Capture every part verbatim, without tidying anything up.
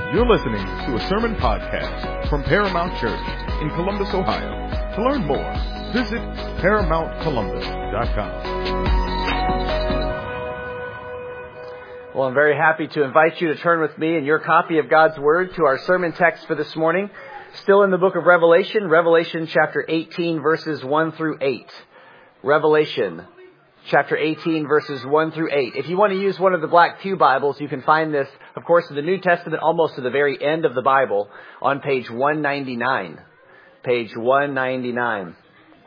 You're listening to a sermon podcast from Paramount Church in Columbus, Ohio. To learn more, visit paramount columbus dot com. Well, I'm very happy to invite you to turn with me in your copy of God's Word to our sermon text for this morning. Still in the book of Revelation, Revelation chapter eighteen, verses one through eight. Revelation chapter eighteen, verses one through eight. If you want to use one of the Black Pew Bibles, you can find this, of course, in the New Testament, almost to the very end of the Bible, on page one ninety-nine. Page one ninety-nine.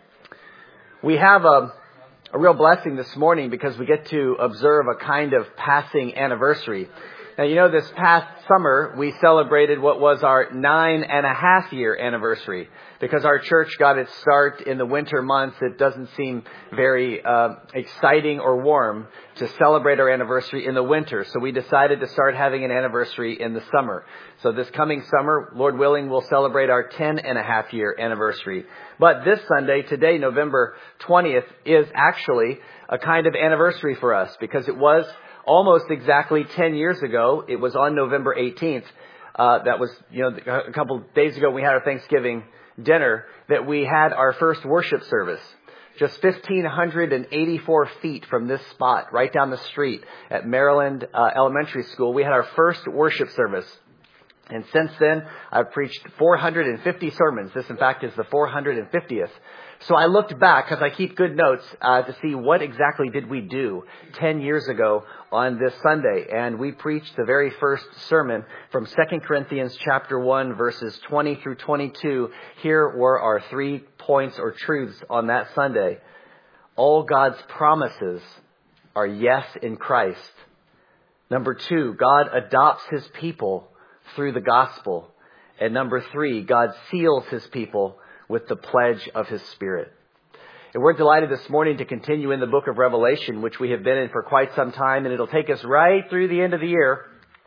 We have a, a real blessing this morning because we get to observe a kind of passing anniversary. Now, you know, this past summer, we celebrated what was our nine and a half year anniversary. Because our church got its start in the winter months, it doesn't seem very uh, exciting or warm to celebrate our anniversary in the winter. So we decided to start having an anniversary in the summer. So this coming summer, Lord willing, we'll celebrate our ten and a half year anniversary. But this Sunday, today, November twentieth, is actually a kind of anniversary for us because it was almost exactly ten years ago. It was on November eighteenth. Uh, that was, you know, a couple of days ago we had our Thanksgiving dinner that we had our first worship service. Just one thousand five hundred eighty-four feet from this spot, right down the street at Maryland uh, Elementary School, we had our first worship service. And since then, I've preached four hundred fifty sermons. This, in fact, is the four hundred fiftieth. So I looked back, because I keep good notes, uh, to see what exactly did we do ten years ago on this Sunday. And we preached the very first sermon from Second Corinthians chapter one, verses twenty through twenty-two. Here were our three points or truths on that Sunday. All God's promises are yes in Christ. Number two, God adopts His people through the gospel. And number three, God seals His people with the pledge of His Spirit. And we're delighted this morning to continue in the book of Revelation, which we have been in for quite some time, and it'll take us right through the end of the year,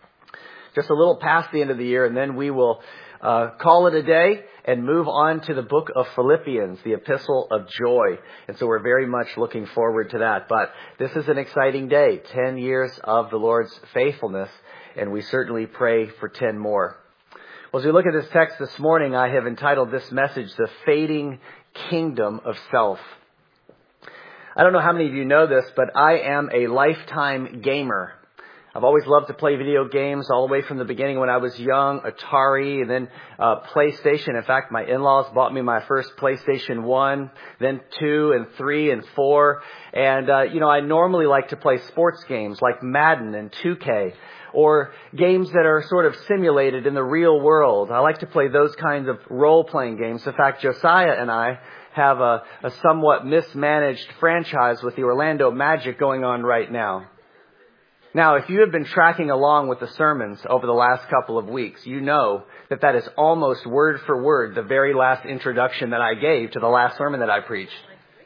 just a little past the end of the year, and then we will uh, call it a day and move on to the book of Philippians, the epistle of joy. And so we're very much looking forward to that. But this is an exciting day, ten years of the Lord's faithfulness, and we certainly pray for ten more. Well, as we look at this text this morning, I have entitled this message, The Fading Kingdom of Self. I don't know how many of you know this, but I am a lifetime gamer. I've always loved to play video games all the way from the beginning when I was young, Atari, and then uh, PlayStation. In fact, my in-laws bought me my first PlayStation one, then two and three and four. And, uh, you know, I normally like to play sports games like Madden and two K. Or games that are sort of simulated in the real world. I like to play those kinds of role-playing games. In fact, Josiah and I have a, a somewhat mismanaged franchise with the Orlando Magic going on right now. Now, if you have been tracking along with the sermons over the last couple of weeks, you know that that is almost word for word the very last introduction that I gave to the last sermon that I preached.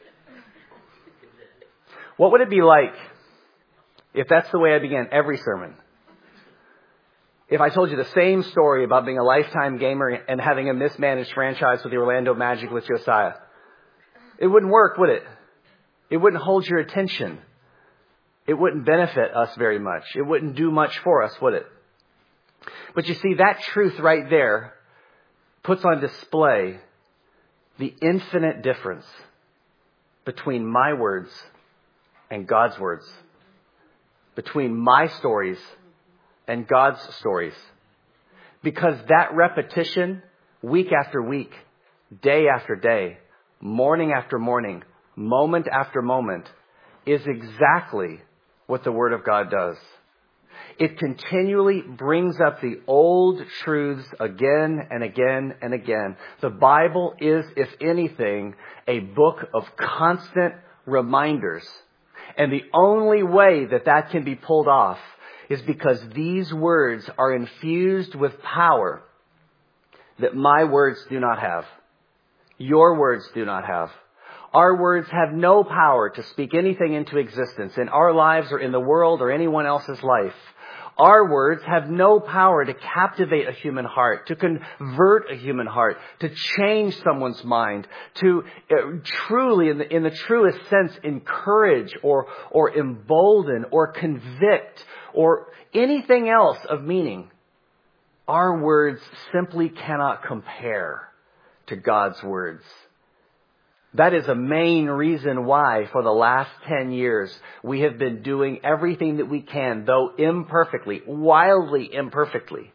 What would it be like if that's the way I began every sermon? If I told you the same story about being a lifetime gamer and having a mismanaged franchise with the Orlando Magic with Josiah, it wouldn't work, would it? It wouldn't hold your attention. It wouldn't benefit us very much. It wouldn't do much for us, would it? But you see, that truth right there puts on display the infinite difference between my words and God's words, between my stories and God's stories. Because that repetition, week after week, day after day, morning after morning, moment after moment, is exactly what the Word of God does. It continually brings up the old truths again and again and again. The Bible is, if anything, a book of constant reminders. And the only way that that can be pulled off is because these words are infused with power that my words do not have. Your words do not have. Our words have no power to speak anything into existence in our lives or in the world or anyone else's life. Our words have no power to captivate a human heart, to convert a human heart, to change someone's mind, to uh, truly, in the, in the truest sense, encourage or, or embolden or convict or anything else of meaning. our words simply cannot compare to God's words. That is a main reason why for the last ten years we have been doing everything that we can, though imperfectly, wildly imperfectly,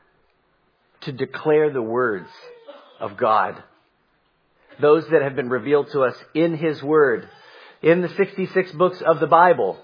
to declare the words of God. Those that have been revealed to us in His Word, in the sixty-six books of the Bible,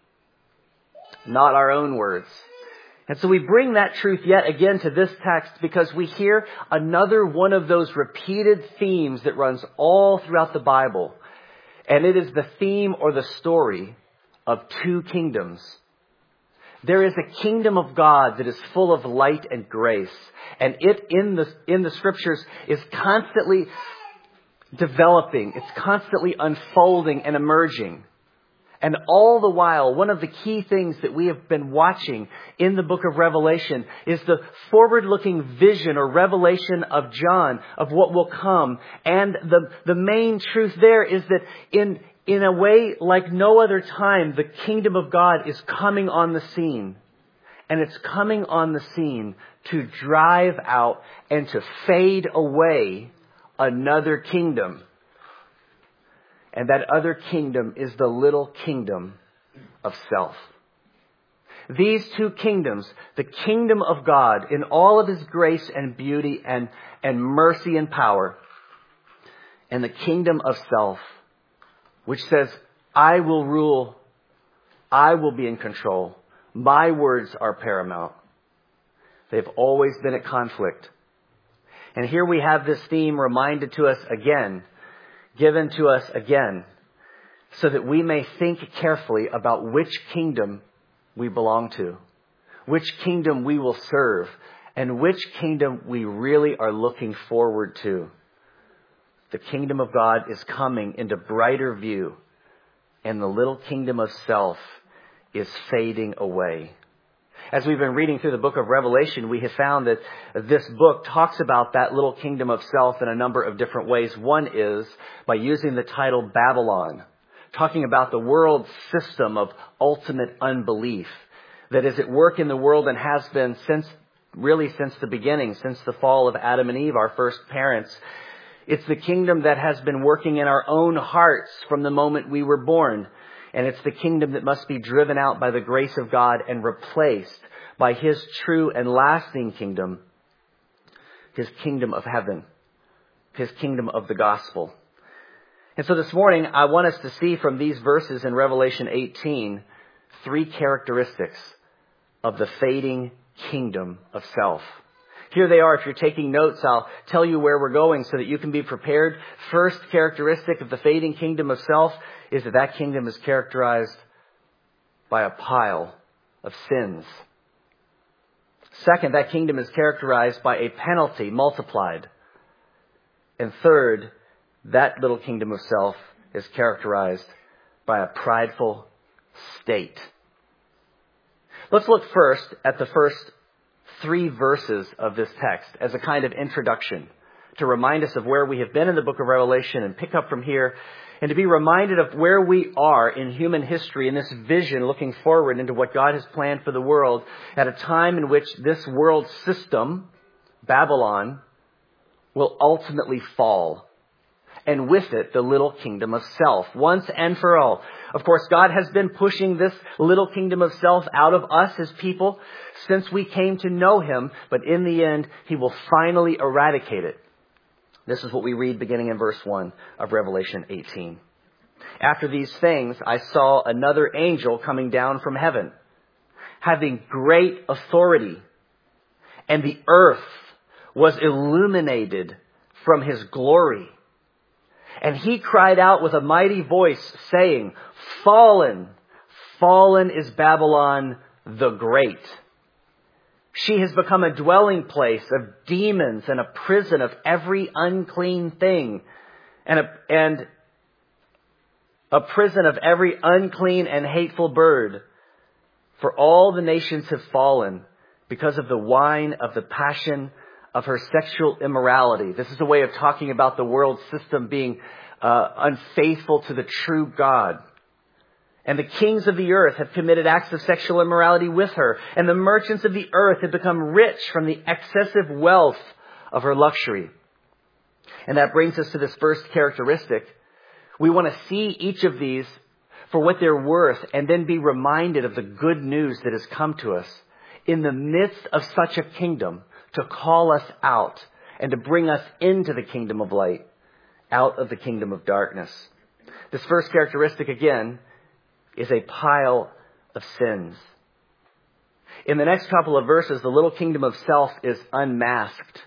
not our own words. And so we bring that truth yet again to this text because we hear another one of those repeated themes that runs all throughout the Bible. And it is the theme or the story of two kingdoms. There is a kingdom of God that is full of light and grace. And it in the, in the scriptures is constantly developing. It's constantly unfolding and emerging. And all the while, one of the key things that we have been watching in the book of Revelation is the forward-looking vision or revelation of John of what will come. And the, the main truth there is that in, in a way like no other time, the kingdom of God is coming on the scene. And it's coming on the scene to drive out and to fade away another kingdom. And that other kingdom is the little kingdom of self. These two kingdoms, the kingdom of God in all of His grace and beauty and, and mercy and power, and the kingdom of self, which says, I will rule, I will be in control, my words are paramount. They've always been at conflict. And here we have this theme reminded to us again, given to us again, so that we may think carefully about which kingdom we belong to, which kingdom we will serve, and which kingdom we really are looking forward to. The kingdom of God is coming into brighter view, and the little kingdom of self is fading away. As we've been reading through the book of Revelation, we have found that this book talks about that little kingdom of self in a number of different ways. One is by using the title Babylon, talking about the world system of ultimate unbelief that is at work in the world and has been since, really since the beginning, since the fall of Adam and Eve, our first parents. It's the kingdom that has been working in our own hearts from the moment we were born. And it's the kingdom that must be driven out by the grace of God and replaced by His true and lasting kingdom, His kingdom of heaven, His kingdom of the gospel. And so this morning, I want us to see from these verses in Revelation eighteen, three characteristics of the fading kingdom of self. Here they are. If you're taking notes, I'll tell you where we're going so that you can be prepared. First characteristic of the fading kingdom of self is that that kingdom is characterized by a pile of sins. Second, that kingdom is characterized by a penalty multiplied. And third, that little kingdom of self is characterized by a prideful state. Let's look first at the first three verses of this text as a kind of introduction to remind us of where we have been in the book of Revelation and pick up from here, and to be reminded of where we are in human history in this vision looking forward into what God has planned for the world at a time in which this world system, Babylon, will ultimately fall. And with it, the little kingdom of self, once and for all. Of course, God has been pushing this little kingdom of self out of us as people since we came to know Him. But in the end, He will finally eradicate it. This is what we read beginning in verse one of Revelation eighteen. After these things, I saw another angel coming down from heaven, having great authority, and the earth was illuminated from his glory. And he cried out with a mighty voice, saying, Fallen, fallen is Babylon the Great. She has become a dwelling place of demons and a prison of every unclean thing, and a, and a prison of every unclean and hateful bird. For all the nations have fallen because of the wine of the passion of her sexual immorality. This is a way of talking about the world system being uh, unfaithful to the true God. And the kings of the earth have committed acts of sexual immorality with her. And the merchants of the earth have become rich from the excessive wealth of her luxury. And that brings us to this first characteristic. We want to see each of these for what they're worth and then be reminded of the good news that has come to us in the midst of such a kingdom to call us out and to bring us into the kingdom of light, out of the kingdom of darkness. This first characteristic, again, is a pile of sins. In the next couple of verses, the little kingdom of self is unmasked.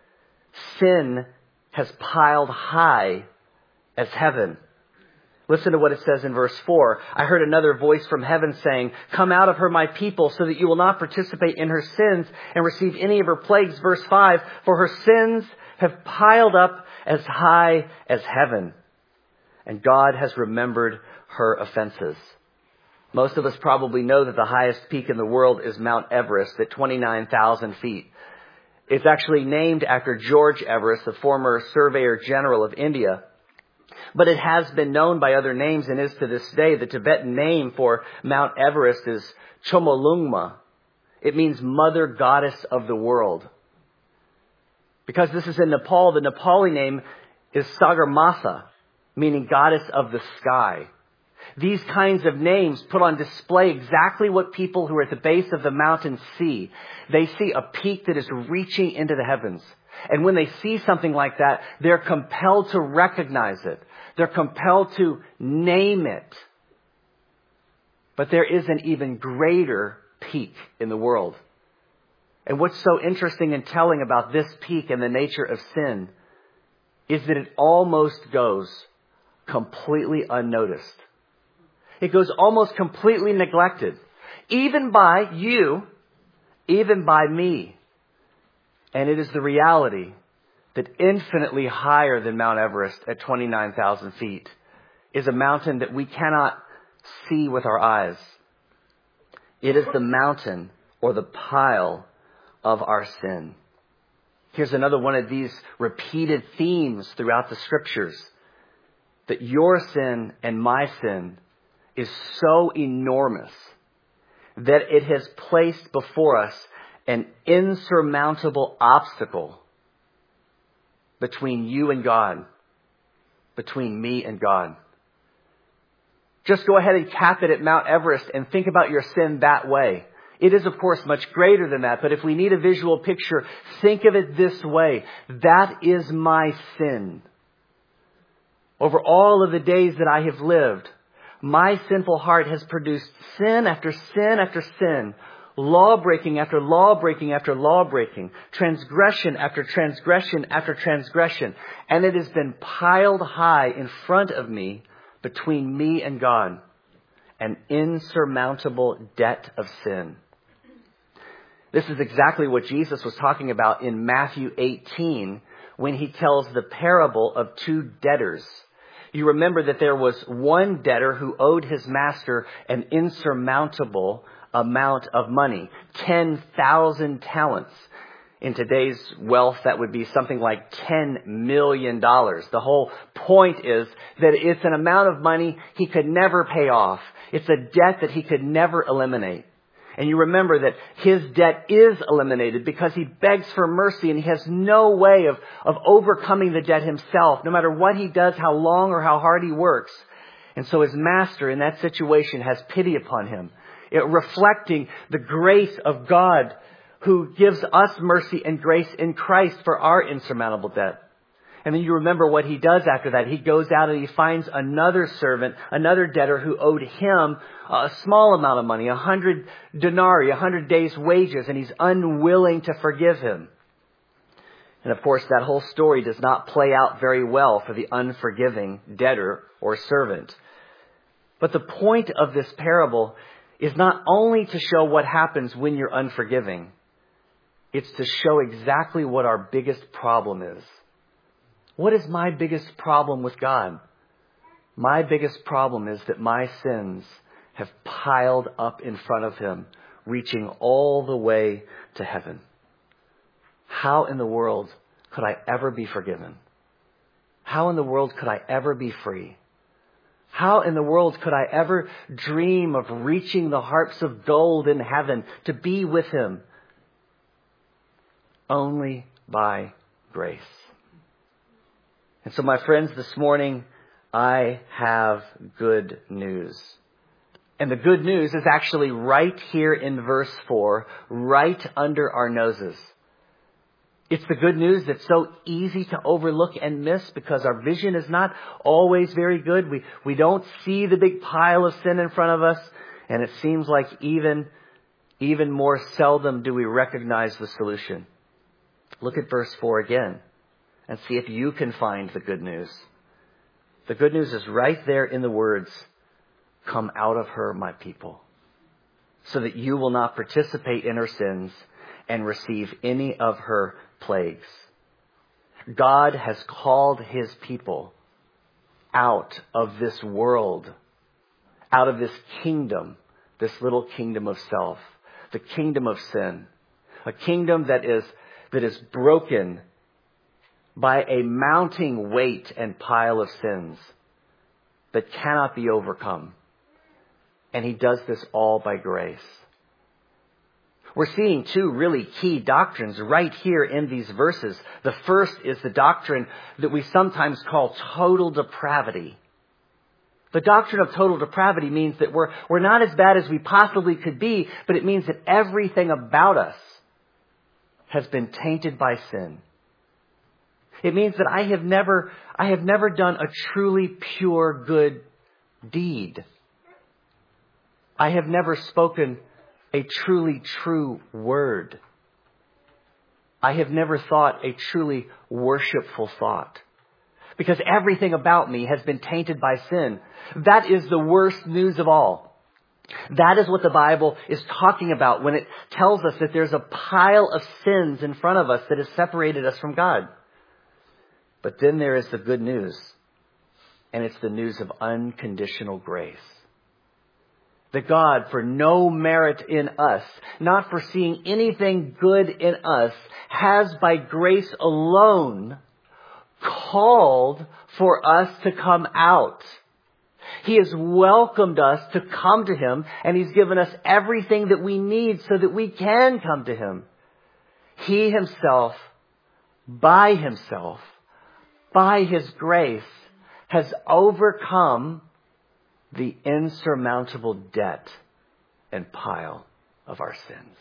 Sin has piled high as heaven. Listen to what it says in verse four. I heard another voice from heaven saying, "Come out of her, my people, so that you will not participate in her sins and receive any of her plagues." Verse five, "For her sins have piled up as high as heaven, and God has remembered her offenses." Most of us probably know that the highest peak in the world is Mount Everest at twenty-nine thousand feet. It's actually named after George Everest, the former Surveyor General of India. But it has been known by other names and is to this day. The Tibetan name for Mount Everest is Chomolungma. It means Mother Goddess of the World. Because this is in Nepal, the Nepali name is Sagarmatha, meaning Goddess of the Sky. These kinds of names put on display exactly what people who are at the base of the mountain see. They see a peak that is reaching into the heavens. And when they see something like that, they're compelled to recognize it. They're compelled to name it. But there is an even greater peak in the world. And what's so interesting and telling about this peak and the nature of sin is that it almost goes completely unnoticed. It goes almost completely neglected, even by you, even by me. And it is the reality that infinitely higher than Mount Everest at twenty-nine thousand feet is a mountain that we cannot see with our eyes. It is the mountain or the pile of our sin. Here's another one of these repeated themes throughout the scriptures, that your sin and my sin is so enormous that it has placed before us an insurmountable obstacle between you and God, between me and God. Just go ahead and cap it at Mount Everest and think about your sin that way. It is, of course, much greater than that, but if we need a visual picture, think of it this way. That is my sin. Over all of the days that I have lived, my sinful heart has produced sin after sin after sin, law-breaking after law-breaking after law-breaking, transgression after transgression after transgression. And it has been piled high in front of me, between me and God, an insurmountable debt of sin. This is exactly what Jesus was talking about in Matthew eighteen when he tells the parable of two debtors. You remember that there was one debtor who owed his master an insurmountable amount of money, ten thousand talents. In today's wealth, that would be something like ten million dollars. The whole point is that it's an amount of money he could never pay off. It's a debt that he could never eliminate. And you remember that his debt is eliminated because he begs for mercy and he has no way of, of overcoming the debt himself, no matter what he does, how long or how hard he works. And so his master in that situation has pity upon him, it, reflecting the grace of God who gives us mercy and grace in Christ for our insurmountable debt. And then you remember what he does after that. He goes out and he finds another servant, another debtor who owed him a small amount of money, a hundred denarii, a hundred days' wages, and he's unwilling to forgive him. And of course, that whole story does not play out very well for the unforgiving debtor or servant. But the point of this parable is not only to show what happens when you're unforgiving. It's to show exactly what our biggest problem is. What is my biggest problem with God? My biggest problem is that my sins have piled up in front of him, reaching all the way to heaven. How in the world could I ever be forgiven? How in the world could I ever be free? How in the world could I ever dream of reaching the harps of gold in heaven to be with him? Only by grace. And so, my friends, this morning, I have good news. And the good news is actually right here in verse four, right under our noses. It's the good news that's so easy to overlook and miss because our vision is not always very good. We, we don't see the big pile of sin in front of us. And it seems like even, even more seldom do we recognize the solution. Look at verse four again and see if you can find the good news. The good news is right there in the words, "Come out of her, my people, so that you will not participate in her sins and receive any of her plagues." God has called his people out of this world, out of this kingdom, this little kingdom of self, the kingdom of sin, a kingdom that is that is broken by a mounting weight and pile of sins that cannot be overcome. And he does this all by grace. We're seeing two really key doctrines right here in these verses. The first is the doctrine that we sometimes call total depravity. The doctrine of total depravity means that we're, we're not as bad as we possibly could be, but it means that everything about us has been tainted by sin. It means that I have never, I have never done a truly pure good deed. I have never spoken a truly true word. I have never thought a truly worshipful thought. Because everything about me has been tainted by sin. That is the worst news of all. That is what the Bible is talking about when it tells us that there's a pile of sins in front of us that has separated us from God. But then there is the good news. And it's the news of unconditional grace. That God, for no merit in us, not foreseeing anything good in us, has by grace alone called for us to come out. He has welcomed us to come to him, and he's given us everything that we need so that we can come to him. He himself, by himself, by his grace, has overcome the insurmountable debt and pile of our sins.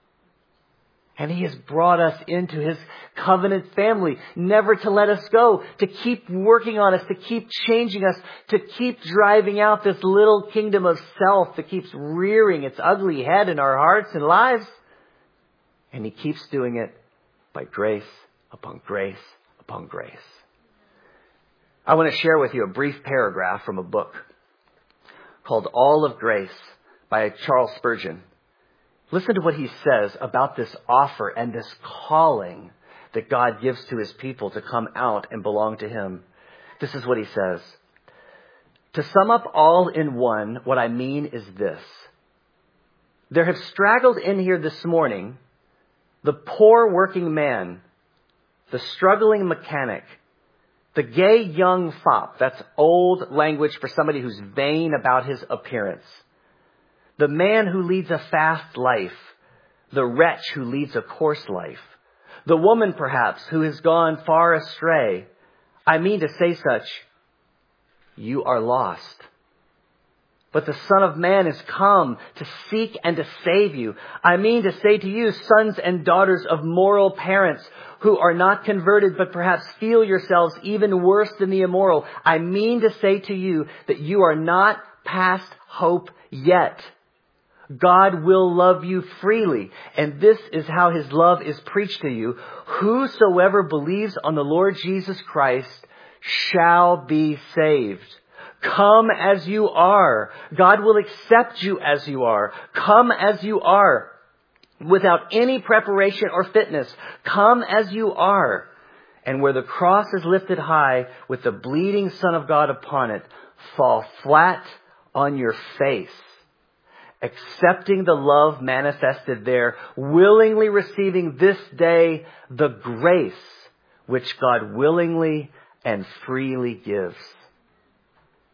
And he has brought us into his covenant family, never to let us go, to keep working on us, to keep changing us, to keep driving out this little kingdom of self that keeps rearing its ugly head in our hearts and lives. And he keeps doing it by grace upon grace upon grace. I want to share with you a brief paragraph from a book called All of Grace by Charles Spurgeon. Listen to what he says about this offer and this calling that God gives to his people to come out and belong to him. This is what he says. To sum up all in one, what I mean is this. There have straggled in here this morning the poor working man, the struggling mechanic, the gay young fop. That's old language for somebody who's vain about his appearance. The man who leads a fast life. The wretch who leads a coarse life. The woman, perhaps, who has gone far astray. I mean to say such, you are lost. But the Son of Man is come to seek and to save you. I mean to say to you, sons and daughters of moral parents who are not converted, but perhaps feel yourselves even worse than the immoral. I mean to say to you that you are not past hope yet. God will love you freely. And this is how his love is preached to you. Whosoever believes on the Lord Jesus Christ shall be saved. Come as you are. God will accept you as you are. Come as you are. Without any preparation or fitness. Come as you are. And where the cross is lifted high with the bleeding Son of God upon it, fall flat on your face. Accepting the love manifested there, willingly receiving this day the grace which God willingly and freely gives.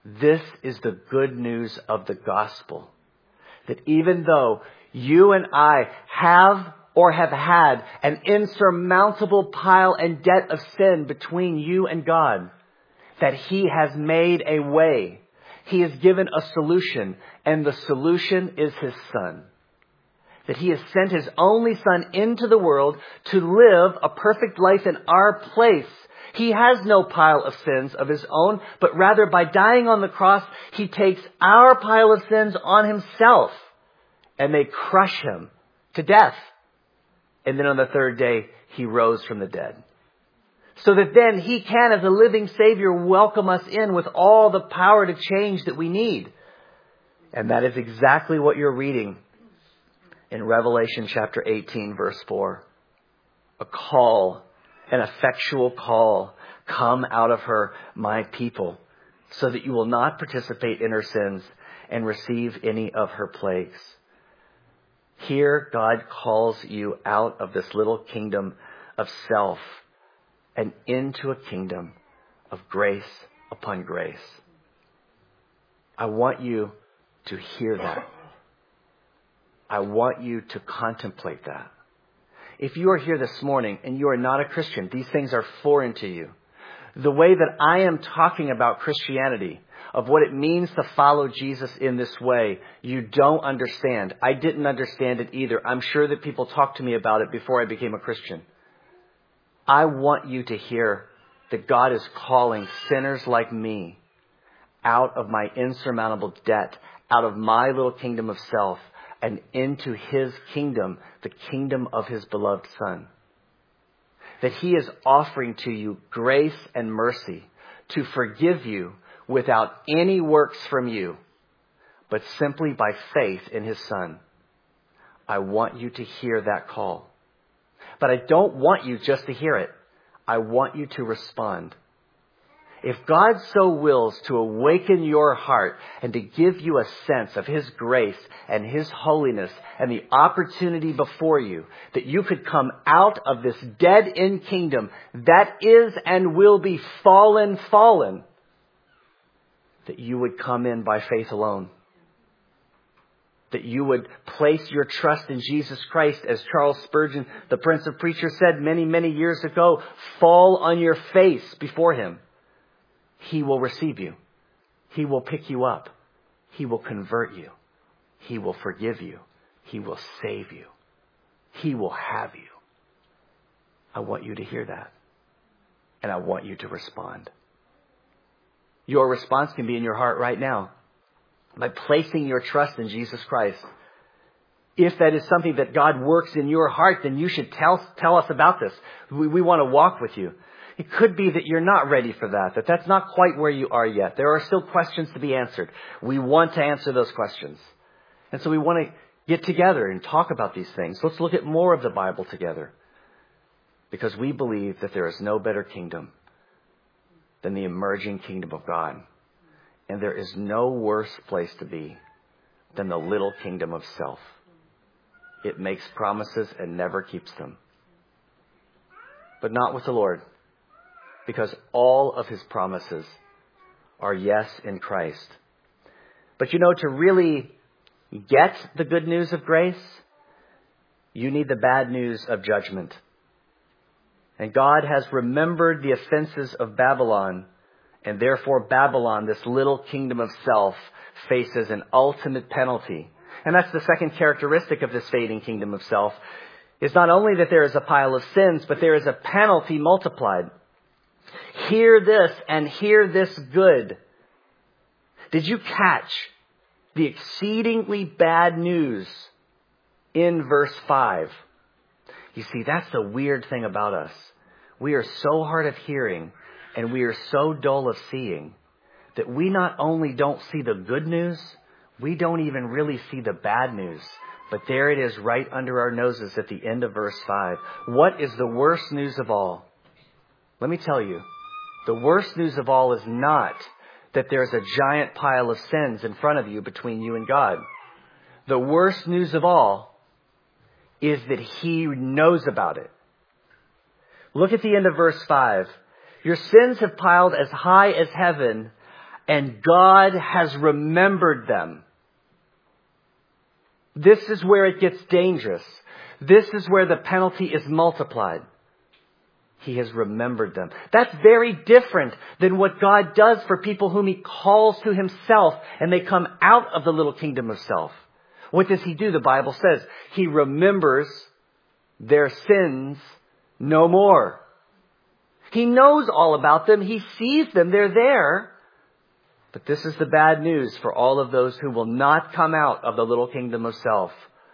This is the good news of the gospel. That even though you and I have or have had an insurmountable pile and debt of sin between you and God, that He has made a way. He has given a solution, and the solution is His Son. That He has sent His only Son into the world to live a perfect life in our place. He has no pile of sins of His own, but rather by dying on the cross, He takes our pile of sins on Himself, and they crush Him to death. And then on the third day, He rose from the dead. So that then He can, as a living Savior, welcome us in with all the power to change that we need. And that is exactly what you're reading in Revelation chapter eighteen, verse four. A call, an effectual call. Come out of her, my people, so that you will not participate in her sins and receive any of her plagues. Here, God calls you out of this little kingdom of self and into a kingdom of grace upon grace. I want you to hear that. I want you to contemplate that. If you are here this morning and you are not a Christian, these things are foreign to you. The way that I am talking about Christianity, of what it means to follow Jesus in this way, you don't understand. I didn't understand it either. I'm sure that people talked to me about it before I became a Christian. I want you to hear that God is calling sinners like me out of my insurmountable debt, out of my little kingdom of self, and into His kingdom, the kingdom of His beloved Son. That He is offering to you grace and mercy to forgive you without any works from you, but simply by faith in His Son. I want you to hear that call. But I don't want you just to hear it. I want you to respond. If God so wills to awaken your heart and to give you a sense of His grace and His holiness and the opportunity before you that you could come out of this dead-end kingdom that is and will be fallen, fallen, that you would come in by faith alone. That you would place your trust in Jesus Christ, as Charles Spurgeon, the Prince of Preachers, said many, many years ago, fall on your face before Him. He will receive you. He will pick you up. He will convert you. He will forgive you. He will save you. He will have you. I want you to hear that. And I want you to respond. Your response can be in your heart right now by placing your trust in Jesus Christ. If that is something that God works in your heart, then you should tell, tell us about this. We, we want to walk with you. It could be that you're not ready for that, that that's not quite where you are yet. There are still questions to be answered. We want to answer those questions. And so we want to get together and talk about these things. Let's look at more of the Bible together. Because we believe that there is no better kingdom than the emerging kingdom of God. And there is no worse place to be than the little kingdom of self. It makes promises and never keeps them. But not with the Lord. Because all of His promises are yes in Christ. But you know, to really get the good news of grace, you need the bad news of judgment. And God has remembered the offenses of Babylon, and therefore Babylon, this little kingdom of self, faces an ultimate penalty. And that's the second characteristic of this fading kingdom of self, is not only that there is a pile of sins, but there is a penalty multiplied. Hear this and hear this good. Did you catch the exceedingly bad news in verse five? You see, that's the weird thing about us. We are so hard of hearing and we are so dull of seeing that we not only don't see the good news, we don't even really see the bad news. But there it is right under our noses at the end of verse five. What is the worst news of all? Let me tell you, the worst news of all is not that there's a giant pile of sins in front of you between you and God. The worst news of all is that He knows about it. Look at the end of verse five. Your sins have piled as high as heaven, and God has remembered them. This is where it gets dangerous. This is where the penalty is multiplied. He has remembered them. That's very different than what God does for people whom He calls to Himself and they come out of the little kingdom of self. What does He do? The Bible says He remembers their sins no more. He knows all about them. He sees them. They're there. But this is the bad news for all of those who will not come out of the little kingdom of self.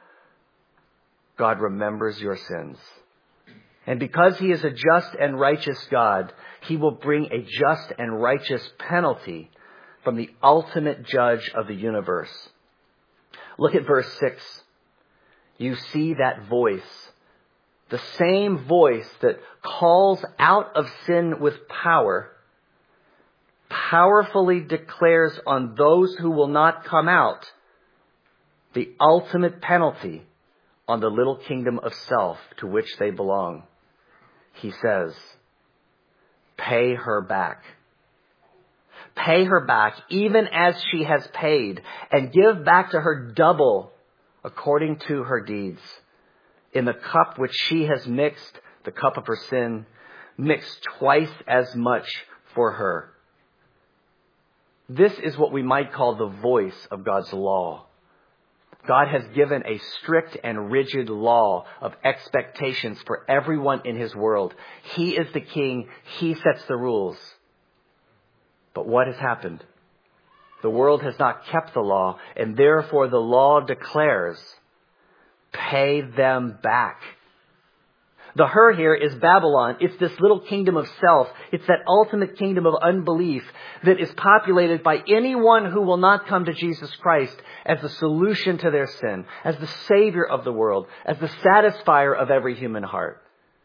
God remembers your sins. And because He is a just and righteous God, He will bring a just and righteous penalty from the ultimate judge of the universe. Look at verse six. You see that voice. The same voice that calls out of sin with power, powerfully declares on those who will not come out the ultimate penalty on the little kingdom of self to which they belong. He says, pay her back. Pay her back even as she has paid, and give back to her double according to her deeds. In the cup which she has mixed, the cup of her sin, mix twice as much for her. This is what we might call the voice of God's law. God has given a strict and rigid law of expectations for everyone in His world. He is the king. He sets the rules. But what has happened? The world has not kept the law, and therefore the law declares, pay them back. The her here is Babylon. It's this little kingdom of self. It's that ultimate kingdom of unbelief that is populated by anyone who will not come to Jesus Christ as the solution to their sin, as the Savior of the world, as the satisfier of every human heart.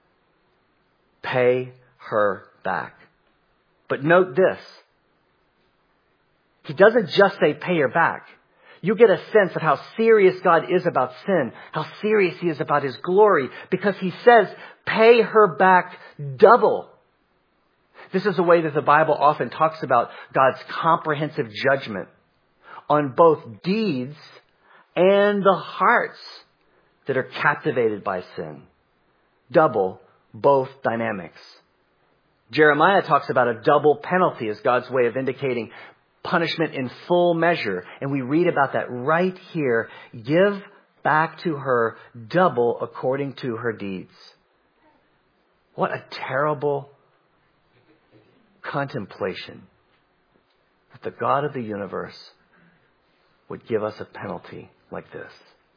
Pay her back. But note this. He doesn't just say pay her back. You get a sense of how serious God is about sin, how serious He is about His glory, because He says, pay her back double. This is a way that the Bible often talks about God's comprehensive judgment on both deeds and the hearts that are captivated by sin. Double both dynamics. Jeremiah talks about a double penalty as God's way of indicating punishment in full measure. And we read about that right here. Give back to her double according to her deeds. What a terrible contemplation that the God of the universe would give us a penalty like this.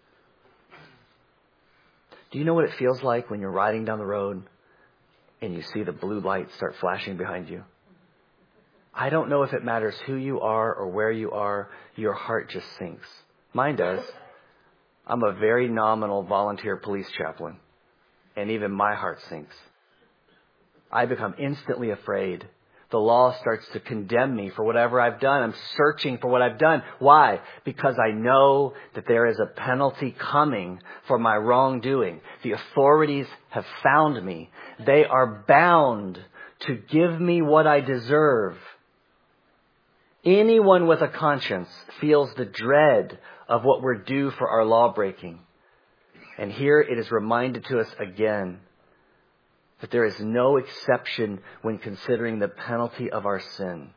Do you know what it feels like when you're riding down the road and you see the blue light start flashing behind you? I don't know if it matters who you are or where you are, your heart just sinks. Mine does. I'm a very nominal volunteer police chaplain, and even my heart sinks. I become instantly afraid. The law starts to condemn me for whatever I've done. I'm searching for what I've done. Why? Because I know that there is a penalty coming for my wrongdoing. The authorities have found me. They are bound to give me what I deserve. Anyone with a conscience feels the dread of what we're due for our law breaking. And here it is reminded to us again that there is no exception when considering the penalty of our sin.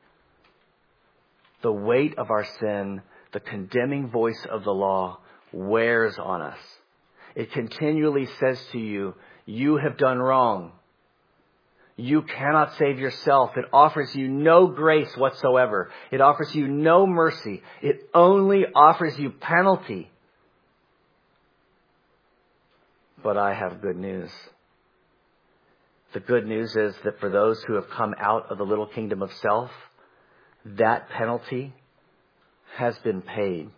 The weight of our sin, the condemning voice of the law, wears on us. It continually says to you, you have done wrong. You cannot save yourself. It offers you no grace whatsoever. It offers you no mercy. It only offers you penalty. But I have good news. The good news is that for those who have come out of the little kingdom of self, that penalty has been paid.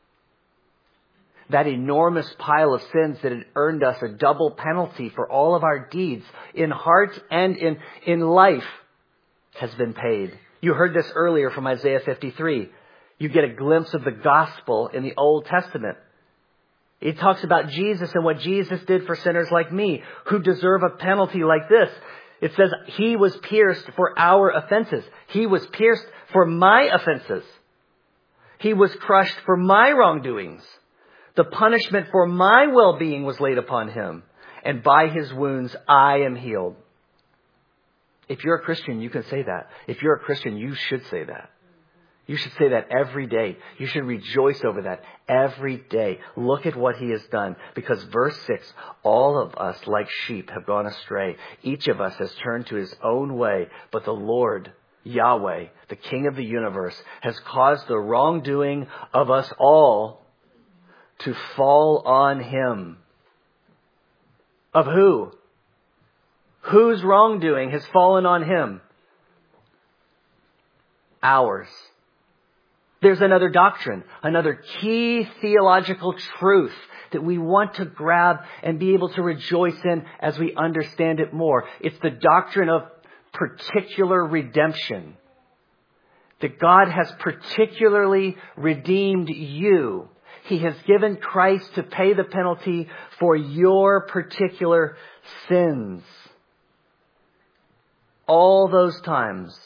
That enormous pile of sins that had earned us a double penalty for all of our deeds in heart and in, in life has been paid. You heard this earlier from Isaiah fifty-three. You get a glimpse of the gospel in the Old Testament. It talks about Jesus and what Jesus did for sinners like me who deserve a penalty like this. It says He was pierced for our offenses. He was pierced for my offenses. He was crushed for my wrongdoings. The punishment for my well-being was laid upon him, and by his wounds I am healed. If you're a Christian, you can say that. If you're a Christian, you should say that. You should say that every day. You should rejoice over that every day. Look at what he has done. Because verse six, all of us like sheep have gone astray. Each of us has turned to his own way. But the Lord, Yahweh, the King of the universe, has caused the wrongdoing of us all to fall on him. Of who? Whose wrongdoing has fallen on him? Ours. There's another doctrine, another key theological truth that we want to grab and be able to rejoice in as we understand it more. It's the doctrine of particular redemption. That God has particularly redeemed you. He has given Christ to pay the penalty for your particular sins. All those times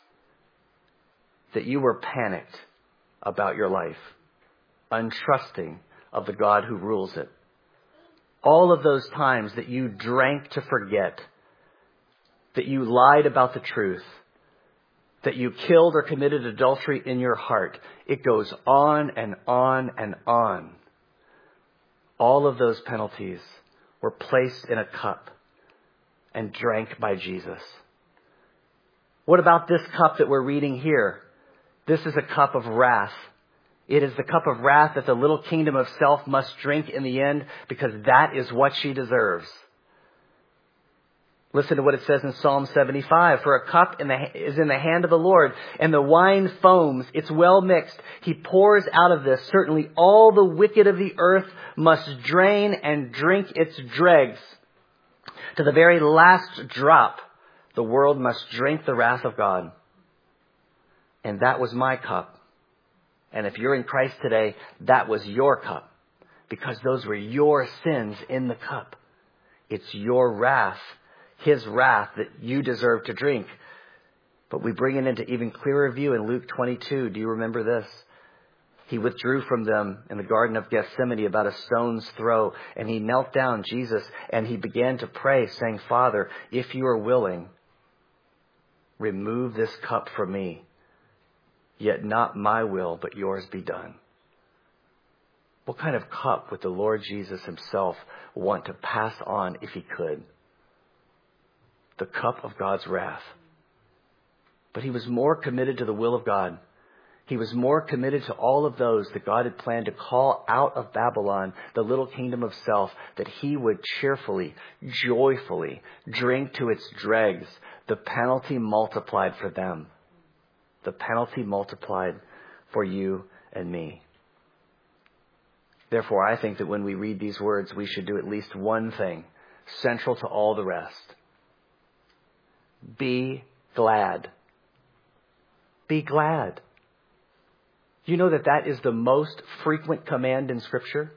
that you were panicked about your life, untrusting of the God who rules it. All of those times that you drank to forget, that you lied about the truth, that you killed or committed adultery in your heart. It goes on and on and on. All of those penalties were placed in a cup and drank by Jesus. What about this cup that we're reading here? This is a cup of wrath. It is the cup of wrath that the little kingdom of self must drink in the end, because that is what she deserves. Listen to what it says in Psalm seventy-five. For a cup in the, is in the hand of the Lord, and the wine foams. It's well mixed. He pours out of this. Certainly all the wicked of the earth must drain and drink its dregs. To the very last drop, the world must drink the wrath of God. And that was my cup. And if you're in Christ today, that was your cup. Because those were your sins in the cup. It's your wrath, his wrath, that you deserve to drink. But we bring it into even clearer view in Luke twenty-two. Do you remember this? He withdrew from them in the Garden of Gethsemane about a stone's throw. And he knelt down, Jesus, and he began to pray, saying, Father, if you are willing, remove this cup from me. Yet not my will, but yours be done. What kind of cup would the Lord Jesus himself want to pass on if he could? The cup of God's wrath. But he was more committed to the will of God. He was more committed to all of those that God had planned to call out of Babylon, the little kingdom of self, that he would cheerfully, joyfully drink to its dregs the penalty multiplied for them. The penalty multiplied for you and me. Therefore, I think that when we read these words, we should do at least one thing, central to all the rest. Be glad. Be glad. You know that that is the most frequent command in Scripture?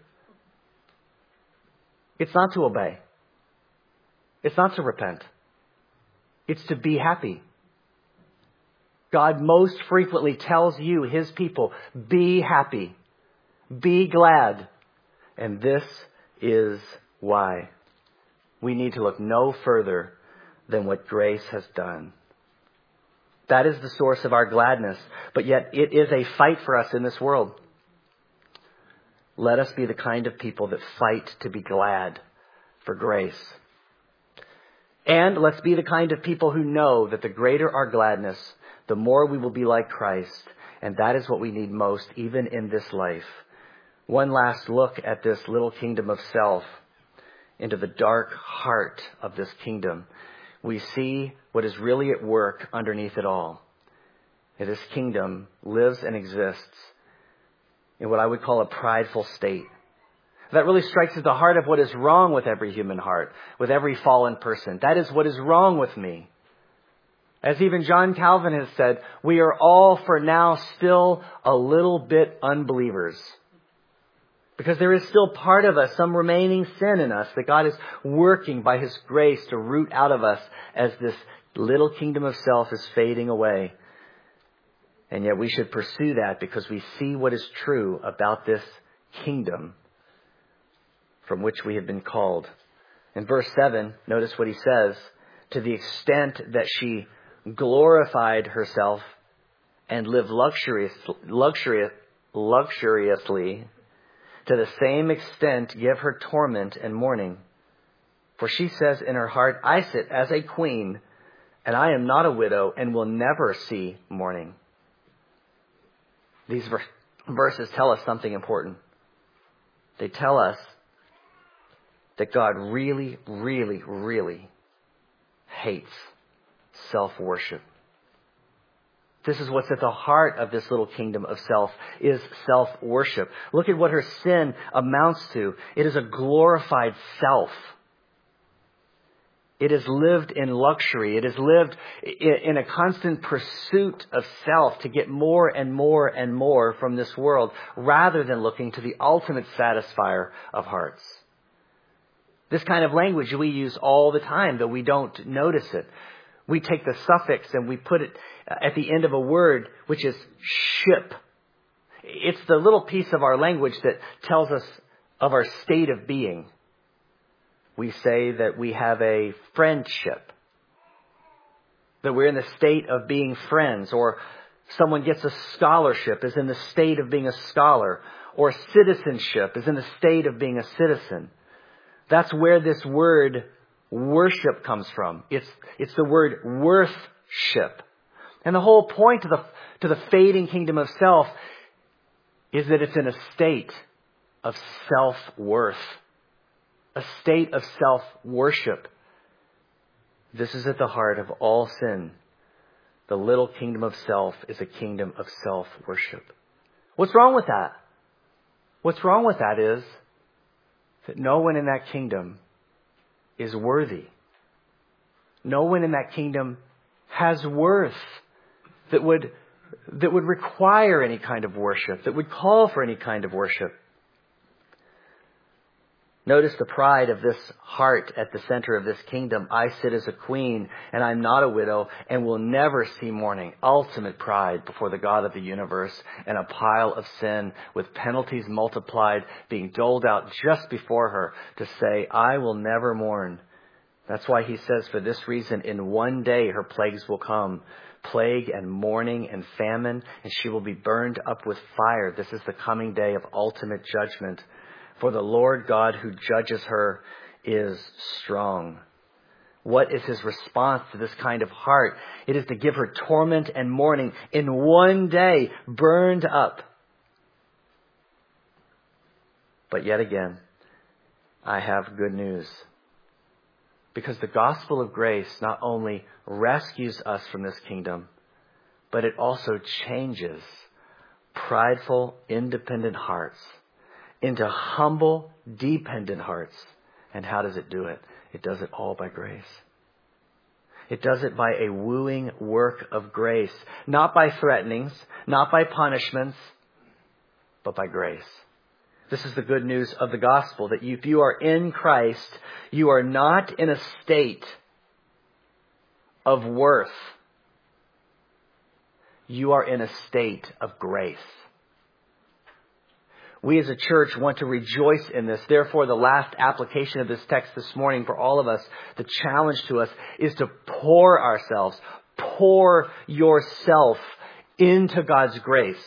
It's not to obey. It's not to repent. It's to be happy. God most frequently tells you, his people, be happy, be glad. And this is why we need to look no further than what grace has done. That is the source of our gladness, but yet it is a fight for us in this world. Let us be the kind of people that fight to be glad for grace. And let's be the kind of people who know that the greater our gladness, the more we will be like Christ. And that is what we need most, even in this life. One last look at this little kingdom of self, into the dark heart of this kingdom. We see what is really at work underneath it all. And this kingdom lives and exists in what I would call a prideful state. That really strikes at the heart of what is wrong with every human heart, with every fallen person. That is what is wrong with me. As even John Calvin has said, we are all for now still a little bit unbelievers. Because there is still part of us, some remaining sin in us that God is working by his grace to root out of us as this little kingdom of self is fading away. And yet we should pursue that because we see what is true about this kingdom from which we have been called. In verse seven, notice what he says. To the extent that she glorified herself and lived luxurious, luxurious, luxuriously, to the same extent give her torment and mourning. For she says in her heart, I sit as a queen, and I am not a widow, and will never see mourning. These ver- verses tell us something important. They tell us that God really, really, really hates self-worship. This is what's at the heart of this little kingdom of self, is self-worship. Look at what her sin amounts to. It is a glorified self. It is lived in luxury. It is lived in a constant pursuit of self to get more and more and more from this world, rather than looking to the ultimate satisfier of hearts. This kind of language we use all the time, though we don't notice it. We take the suffix and we put it at the end of a word, which is ship. It's the little piece of our language that tells us of our state of being. We say that we have a friendship, that we're in the state of being friends, or someone gets a scholarship, is in the state of being a scholar, or citizenship is in the state of being a citizen. That's where this word worship comes from. It's, it's the word worthship. And the whole point to the, to the fading kingdom of self is that it's in a state of self-worth, a state of self-worship. This is at the heart of all sin. The little kingdom of self is a kingdom of self-worship. What's wrong with that? What's wrong with that is that no one in that kingdom is worthy. No one in that kingdom has worth that would, that would require any kind of worship, that would call for any kind of worship. Notice the pride of this heart at the center of this kingdom. I sit as a queen, and I'm not a widow, and will never see mourning. Ultimate pride before the God of the universe, and a pile of sin with penalties multiplied being doled out just before her to say, I will never mourn. That's why he says, for this reason, in one day her plagues will come. Plague and mourning and famine, and she will be burned up with fire. This is the coming day of ultimate judgment. For the Lord God who judges her is strong. What is his response to this kind of heart? It is to give her torment and mourning in one day, burned up. But yet again, I have good news. Because the gospel of grace not only rescues us from this kingdom, but it also changes prideful, independent hearts into humble, dependent hearts. And how does it do it? It does it all by grace. It does it by a wooing work of grace. Not by threatenings, not by punishments, but by grace. This is the good news of the gospel, that if you are in Christ, you are not in a state of worth. You are in a state of grace. We as a church want to rejoice in this. Therefore, the last application of this text this morning for all of us, the challenge to us is to pour ourselves, pour yourself into God's grace,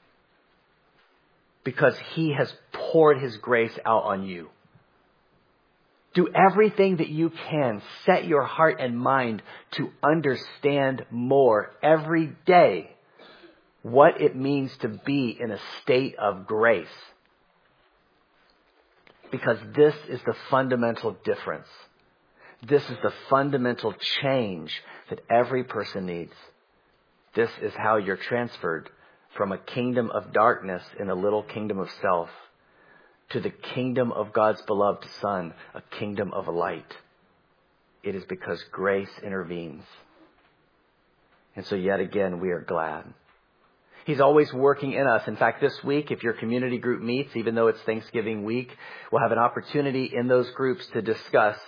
because he has poured his grace out on you. Do everything that you can. Set your heart and mind to understand more every day what it means to be in a state of grace. Because this is the fundamental difference. This is the fundamental change that every person needs. This is how you're transferred from a kingdom of darkness in a little kingdom of self to the kingdom of God's beloved Son, a kingdom of light. It is because grace intervenes. And so yet again, we are glad. He's always working in us. In fact, this week, if your community group meets, even though it's Thanksgiving week, we'll have an opportunity in those groups to discuss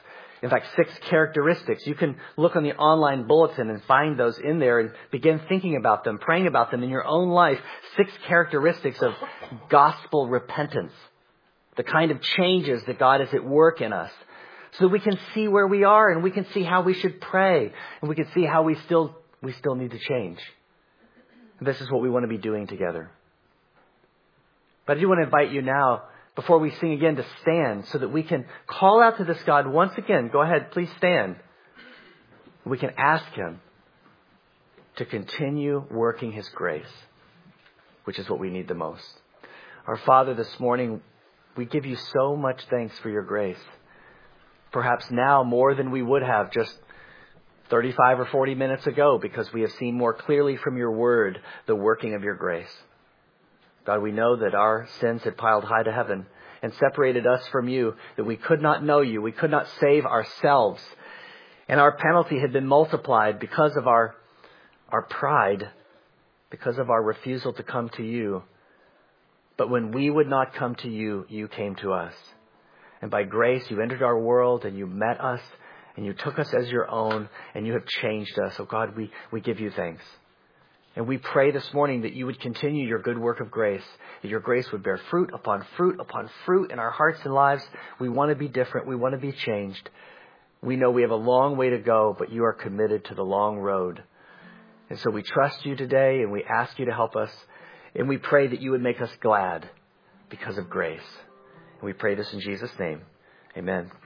In fact, six characteristics. You can look on the online bulletin and find those in there and begin thinking about them, praying about them in your own life. Six characteristics of gospel repentance. The kind of changes that God is at work in us. So that we can see where we are and we can see how we should pray. And we can see how we still, we still need to change. And this is what we want to be doing together. But I do want to invite you now, before we sing again, to stand so that we can call out to this God once again. Go ahead, please stand. We can ask Him to continue working His grace, which is what we need the most. Our Father, this morning, we give you so much thanks for your grace. Perhaps now more than we would have just thirty-five or forty minutes ago, because we have seen more clearly from your word the working of your grace. God, we know that our sins had piled high to heaven and separated us from you, that we could not know you, we could not save ourselves. And our penalty had been multiplied because of our, our pride, because of our refusal to come to you. But when we would not come to you, you came to us. And by grace, you entered our world and you met us and you took us as your own and you have changed us. Oh God, we, we give you thanks. And we pray this morning that you would continue your good work of grace, that your grace would bear fruit upon fruit upon fruit in our hearts and lives. We want to be different. We want to be changed. We know we have a long way to go, but you are committed to the long road. And so we trust you today and we ask you to help us. And we pray that you would make us glad because of grace. And we pray this in Jesus' name. Amen.